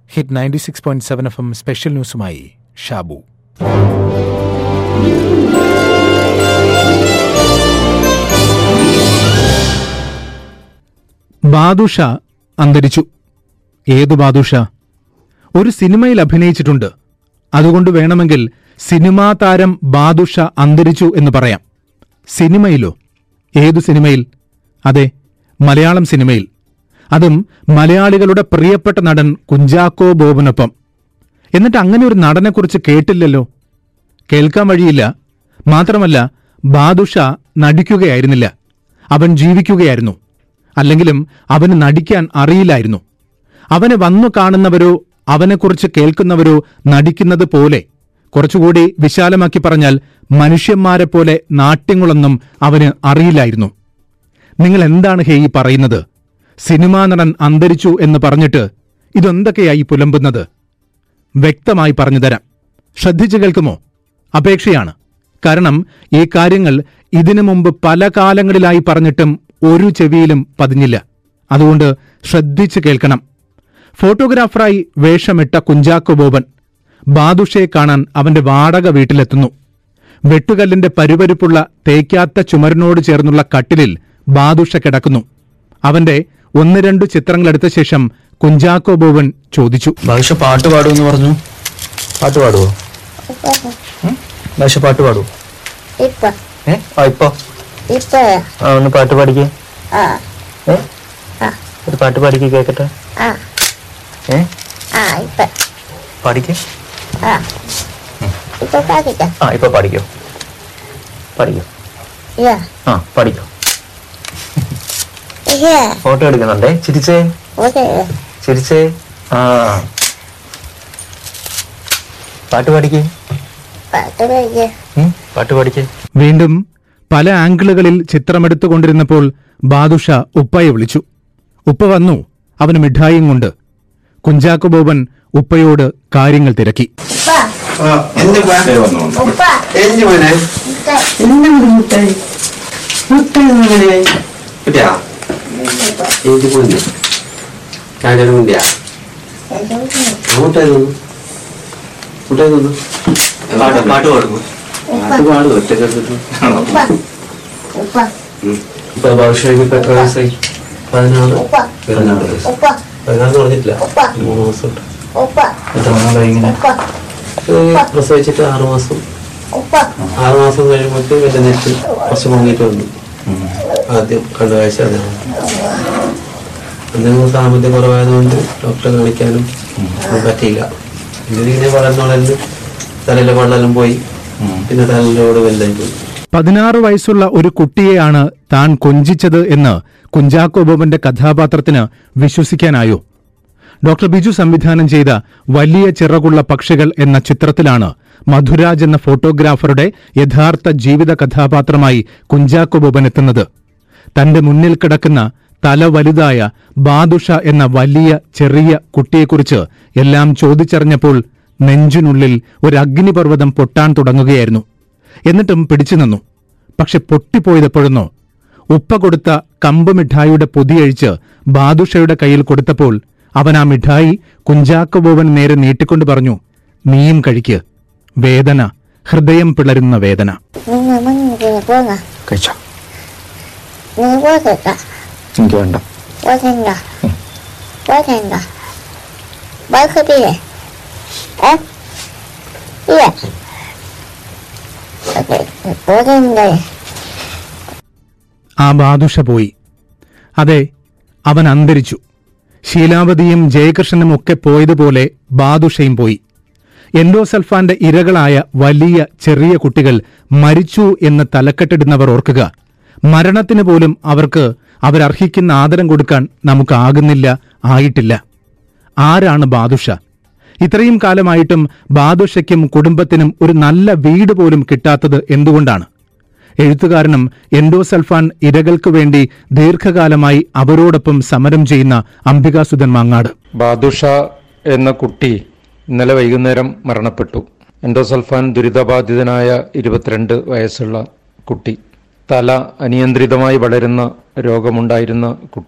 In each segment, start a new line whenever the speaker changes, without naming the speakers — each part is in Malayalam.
ഹിറ്റ് 96.7 FM സ്പെഷ്യൽ ന്യൂസുമായി ഷാബു.
ബാദുഷ അന്തരിച്ചു. ഏതു ബാദുഷ? ഒരു സിനിമയിൽ അഭിനയിച്ചിട്ടുണ്ട്. അതുകൊണ്ട് വേണമെങ്കിൽ സിനിമാ താരം ബാദുഷ അന്തരിച്ചു എന്ന് പറയാം. സിനിമയിലോ? ഏതു സിനിമയിൽ? അതെ, മലയാളം സിനിമയിൽ. അതും മലയാളികളുടെ പ്രിയപ്പെട്ട നടൻ കുഞ്ചാക്കോ ബോബനൊപ്പം. എന്നിട്ട് അങ്ങനെ ഒരു നടനെക്കുറിച്ച് കേട്ടില്ലല്ലോ. കേൾക്കാൻ വഴിയില്ല. മാത്രമല്ല, ബാദുഷ നടിക്കുകയായിരുന്നില്ല, അവൻ ജീവിക്കുകയായിരുന്നു. അല്ലെങ്കിലും അവന് നടിക്കാൻ അറിയില്ലായിരുന്നു. അവനെ വന്നു കാണുന്നവരോ അവനെക്കുറിച്ച് കേൾക്കുന്നവരോ നടിക്കുന്നത് പോലെ, കുറച്ചുകൂടി വിശാലമാക്കി പറഞ്ഞാൽ മനുഷ്യന്മാരെപ്പോലെ നാട്യങ്ങളൊന്നും അവന് അറിയില്ലായിരുന്നു. നിങ്ങൾ എന്താണ് ഹേയി പറയുന്നത്? സിനിമാ നടൻ അന്തരിച്ചു എന്ന് പറഞ്ഞിട്ട് ഇതൊന്തൊക്കെയായി പുലമ്പുന്നത്? വ്യക്തമായി പറഞ്ഞുതരാം. ശ്രദ്ധിച്ചു കേൾക്കുമോ? അപേക്ഷയാണ്. കാരണം ഈ കാര്യങ്ങൾ ഇതിനു മുമ്പ് പല കാലങ്ങളിലായി പറഞ്ഞിട്ടും ഒരു ചെവിയിലും പതിഞ്ഞില്ല. അതുകൊണ്ട് ശ്രദ്ധിച്ചു കേൾക്കണം. ഫോട്ടോഗ്രാഫറായി വേഷമിട്ട കുഞ്ചാക്കോ ബോബൻ ബാദുഷയെ കാണാൻ അവന്റെ വാടക വീട്ടിലെത്തുന്നു. വെട്ടുകല്ലിന്റെ പരുപരുപ്പുള്ള തേക്കാത്ത ചുമരിനോട് ചേർന്നുള്ള കട്ടിലിൽ ബാദുഷ കിടക്കുന്നു. അവന്റെ 1-2 ചിത്രങ്ങളെടുത്ത ശേഷം കുഞ്ചാക്കോ ബോബൻ ചോദിച്ചു,
ബാദുഷ പാട്ട് പാടുമെന്ന് പറഞ്ഞു. പാട്ട് പാടുവോ? ബാദുഷ പാട്ട് പാടുവോ? ഇപ്പൊ ഒന്ന് പാട്ട് പാടിക്കേ. ഒരു പാട്ട് പാടിക്കേ, കേക്കട്ടെ. പാടിക്കേ. ഇപ്പൊ പാടിക്കോ. പാടിക്കോ. പാടിക്കോ. ഫോട്ടോ എടുക്കുന്നുണ്ടേ. ചിരിച്ചേ, ചിരിച്ചേ. പാട്ട് പാടിക്കേ. പാട്ട് പാടിക്കേ.
വീണ്ടും പല ആംഗിളുകളിൽ ചിത്രമെടുത്തുകൊണ്ടിരുന്നപ്പോൾ ബാദുഷ ഉപ്പയെ വിളിച്ചു. ഉപ്പ വന്നു. അവന് മിഠായിയും കൊണ്ട്. കുഞ്ചാക്കോ ബോബൻ ഉപ്പയോട് കാര്യങ്ങൾ തിരക്കി.
പ്രസവിച്ചിട്ട് 6 മാസം. 6 മാസം കഴിയുമ്പോഴത്തേക്ക് എന്റെ നെറ്റ് കുറച്ച് പൊങ്ങിയിട്ട് വന്നു. ആദ്യം കണ്ട കാഴ്ച അതാണ്. എന്തെങ്കിലും സാമ്പത്തിക കുറവായതുകൊണ്ട് ഡോക്ടറെ കാണിക്കാനും പറ്റിയില്ല. ഇതിങ്ങനെ വളർന്നോളന്ന് തലയിലെ വെള്ളം പോയി. പിന്നെ തലയിലോട് വലുതായി പോയി.
16 വയസ്സുള്ള ഒരു കുട്ടിയെയാണ് താൻ കൊഞ്ചിച്ചത് എന്ന് കുഞ്ചാക്കോ ബോബന്റെ കഥാപാത്രത്തിന് വിശ്വസിക്കാനായോ? ഡോക്ടർ ബിജു സംവിധാനം ചെയ്ത വലിയ ചിറകുള്ള പക്ഷികൾ എന്ന ചിത്രത്തിലാണ് മധുരാജ് എന്ന ഫോട്ടോഗ്രാഫറുടെ യഥാർത്ഥ ജീവിത കഥാപാത്രമായി കുഞ്ചാക്കോ ബോബൻ എത്തുന്നത്. തന്റെ മുന്നിൽ കിടക്കുന്ന തല വലുതായ ബാദുഷ എന്ന വലിയ ചെറിയ കുട്ടിയെക്കുറിച്ച് എല്ലാം ചോദിച്ചറിഞ്ഞപ്പോൾ നെഞ്ചിനുള്ളിൽ ഒരു അഗ്നിപർവ്വതം പൊട്ടാൻ തുടങ്ങുകയായിരുന്നു. എന്നിട്ടും പിടിച്ചു നിന്നു. പക്ഷെ പൊട്ടിപ്പോയതെപ്പോഴെന്നോ, ഉപ്പ കൊടുത്ത കമ്പ് മിഠായിയുടെ പൊതിയഴിച്ച് ബാദുഷയുടെ കയ്യിൽ കൊടുത്തപ്പോൾ അവൻ ആ മിഠായി കുഞ്ചാക്കോ ബോബൻ നേരെ നീട്ടിക്കൊണ്ട് പറഞ്ഞു, നീയും കഴിക്ക്. വേദന, ഹൃദയം പിളരുന്ന വേദന. ആ ബാദുഷ പോയി. അതെ, അവൻ അന്തരിച്ചു. ശീലാവതിയും ജയകൃഷ്ണനും ഒക്കെ പോയതുപോലെ ബാദുഷയും പോയി. എൻഡോസൾഫാന്റെ ഇരകളായ വലിയ ചെറിയ കുട്ടികൾ മരിച്ചു എന്ന് തലക്കെട്ടിടുന്നവർ ഓർക്കുക. മരണത്തിന് പോലും അവരർഹിക്കുന്ന ആദരം കൊടുക്കാൻ നമുക്കാകുന്നില്ല, ആയിട്ടില്ല. ആരാണ് ബാദുഷ? ഇത്രയും കാലമായിട്ടും ബാദുഷയ്ക്കും കുടുംബത്തിനും ഒരു നല്ല വീട് പോലും കിട്ടാത്തത് എന്തുകൊണ്ടാണ്? എഴുത്തുകാരനും എൻഡോസൾഫാൻ ഇരകൾക്കു വേണ്ടി ദീർഘകാലമായി അവരോടൊപ്പം സമരം ചെയ്യുന്ന അംബികാസുധൻ മാങ്ങാട്.
ബാദുഷ എന്ന കുട്ടി ഇന്നലെ വൈകുന്നേരം മരണപ്പെട്ടു. എൻഡോസൾഫാൻ ദുരിതബാധിതനായ 22 വയസ്സുള്ള കുട്ടി. തല അനിയന്ത്രിതമായി വളരുന്ന രോഗമുണ്ടായിരുന്ന കുട്ടി.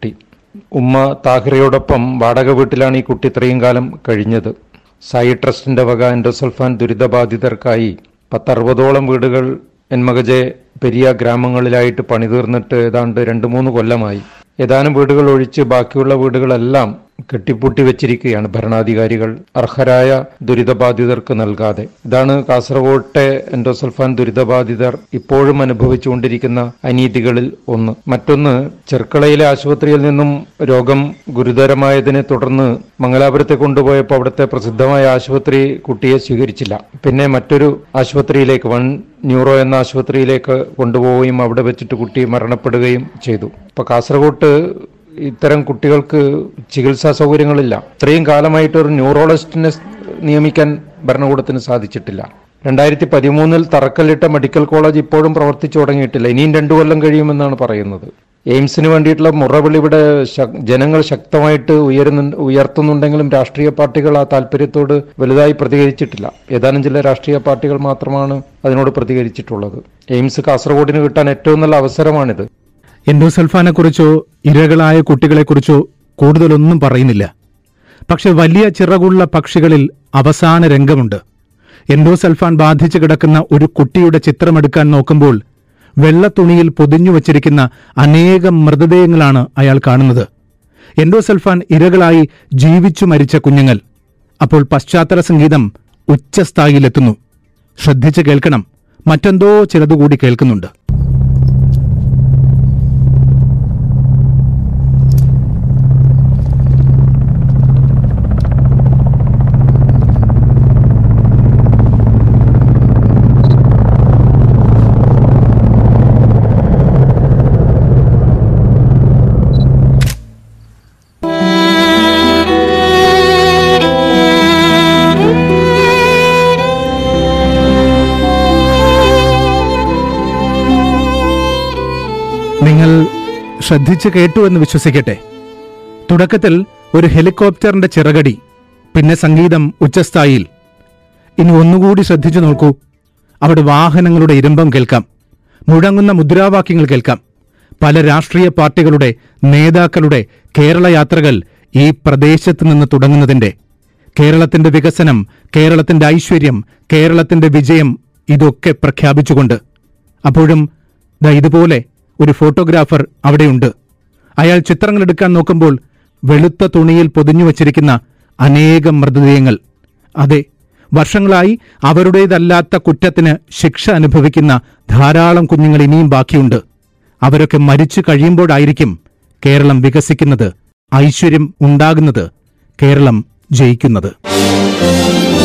ഉമ്മ താഹിറയോടൊപ്പം വാടക വീട്ടിലാണ് ഈ കുട്ടി ഇത്രയും കാലം കഴിഞ്ഞത്. സായി ട്രസ്റ്റിന്റെ വക എൻഡോസൾഫാൻ ദുരിതബാധിതർക്കായി 10-60ഓളം വീടുകൾ എൻമകജെ പെരിയ ഗ്രാമങ്ങളിലായിട്ട് പണിതീർന്നിട്ട് ഏതാണ്ട് 2-3 കൊല്ലമായി. ഏതാനും വീടുകൾ ഒഴിച്ച് ബാക്കിയുള്ള വീടുകളെല്ലാം കെട്ടിപ്പൂട്ടി വെച്ചിരിക്കുകയാണ് ഭരണാധികാരികൾ അർഹരായ ദുരിതബാധിതർക്ക് നൽകാതെ. ഇതാണ് കാസർഗോട്ടെ എൻഡോസൾഫാൻ ദുരിതബാധിതർ ഇപ്പോഴും അനുഭവിച്ചുകൊണ്ടിരിക്കുന്ന അനീതികളിൽ ഒന്ന്. മറ്റൊന്ന്, ചെർക്കളയിലെ ആശുപത്രിയിൽ നിന്നും രോഗം ഗുരുതരമായതിനെ തുടർന്ന് മംഗലാപുരത്തെ കൊണ്ടുപോയപ്പോൾ അവിടുത്തെ പ്രസിദ്ധമായ ആശുപത്രി കുട്ടിയെ സ്വീകരിച്ചില്ല. പിന്നെ മറ്റൊരു ആശുപത്രിയിലേക്ക്, വൺ ന്യൂറോ എന്ന ആശുപത്രിയിലേക്ക് കൊണ്ടുപോവുകയും അവിടെ വെച്ചിട്ട് കുട്ടി മരണപ്പെടുകയും ചെയ്തു. ഇപ്പൊ കാസർഗോട്ട് ഇത്തരം കുട്ടികൾക്ക് ചികിത്സാ സൗകര്യങ്ങളില്ല. ഇത്രയും കാലമായിട്ട് ഒരു ന്യൂറോളജിസ്റ്റിനെ നിയമിക്കാൻ ഭരണകൂടത്തിന് സാധിച്ചിട്ടില്ല. 2013 തറക്കല്ലിട്ട മെഡിക്കൽ കോളേജ് ഇപ്പോഴും പ്രവർത്തിച്ചു തുടങ്ങിയിട്ടില്ല. ഇനിയും 2 കൊല്ലം കഴിയുമെന്നാണ് പറയുന്നത്. എയിംസിന് വേണ്ടിയിട്ടുള്ള മുറവിളി ഇവിടെ ജനങ്ങൾ ശക്തമായിട്ട് ഉയർത്തുന്നുണ്ടെങ്കിലും രാഷ്ട്രീയ പാർട്ടികൾ ആ താല്പര്യത്തോട് വലുതായി പ്രതികരിച്ചിട്ടില്ല. ഏതാനും ചില രാഷ്ട്രീയ പാർട്ടികൾ മാത്രമാണ് അതിനോട് പ്രതികരിച്ചിട്ടുള്ളത്. എയിംസ് കാസർഗോഡിന് കിട്ടാൻ ഏറ്റവും നല്ല അവസരമാണിത്.
എൻഡോസൾഫാനെക്കുറിച്ചോ ഇരകളായ കുട്ടികളെക്കുറിച്ചോ കൂടുതലൊന്നും പറയുന്നില്ല. പക്ഷെ വലിയ ചിറകുള്ള പക്ഷികളിൽ അവസാന രംഗമുണ്ട്. എൻഡോസൾഫാൻ ബാധിച്ചു കിടക്കുന്ന ഒരു കുട്ടിയുടെ ചിത്രമെടുക്കാൻ നോക്കുമ്പോൾ വെള്ളത്തുണിയിൽ പൊതിഞ്ഞു വച്ചിരിക്കുന്ന അനേകം മൃതദേഹങ്ങളാണ് അയാൾ കാണുന്നത്. എൻഡോസൾഫാൻ ഇരകളായി ജീവിച്ചു മരിച്ച കുഞ്ഞുങ്ങൾ. അപ്പോൾ പശ്ചാത്തല സംഗീതം ഉച്ചസ്ഥായിയിലെത്തുന്നു. ശ്രദ്ധിച്ച് കേൾക്കണം, മറ്റെന്തോ ചിലതുകൂടി കേൾക്കുന്നുണ്ട്. നിങ്ങൾ ശ്രദ്ധിച്ചു കേട്ടു എന്ന് വിശ്വസിക്കട്ടെ. തുടക്കത്തിൽ ഒരു ഹെലികോപ്റ്ററിന്റെ ചിറകടി, പിന്നെ സംഗീതം ഉച്ചസ്ഥായിയിൽ. ഇനി ഒന്നുകൂടി ശ്രദ്ധിച്ചു നോക്കൂ. അവിടെ വാഹനങ്ങളുടെ ഇരമ്പം കേൾക്കാം, മുഴങ്ങുന്ന മുദ്രാവാക്യങ്ങൾ കേൾക്കാം. പല രാഷ്ട്രീയ പാർട്ടികളുടെ നേതാക്കളുടെ കേരള യാത്രകൾ ഈ പ്രദേശത്ത് നിന്ന് തുടങ്ങുന്നതിന്റെ, കേരളത്തിന്റെ വികസനം, കേരളത്തിന്റെ ഐശ്വര്യം, കേരളത്തിന്റെ വിജയം, ഇതൊക്കെ പ്രഖ്യാപിച്ചുകൊണ്ട്. അപ്പോഴും ഇതുപോലെ ഒരു ഫോട്ടോഗ്രാഫർ അവിടെയുണ്ട്. അയാൾ ചിത്രങ്ങളെടുക്കാൻ നോക്കുമ്പോൾ വെളുത്ത തുണിയിൽ പൊതിഞ്ഞു വച്ചിരിക്കുന്ന അനേകം മൃതദേഹങ്ങൾ. അതെ, വർഷങ്ങളായി അവരുടേതല്ലാത്ത കുറ്റത്തിന് ശിക്ഷ അനുഭവിക്കുന്ന ധാരാളം കുഞ്ഞുങ്ങൾ ഇനിയും ബാക്കിയുണ്ട്. അവരൊക്കെ മരിച്ചു കഴിയുമ്പോഴായിരിക്കും കേരളം വികസിക്കുന്നത്, ഐശ്വര്യം ഉണ്ടാകുന്നത്, കേരളം ജയിക്കുന്നത്.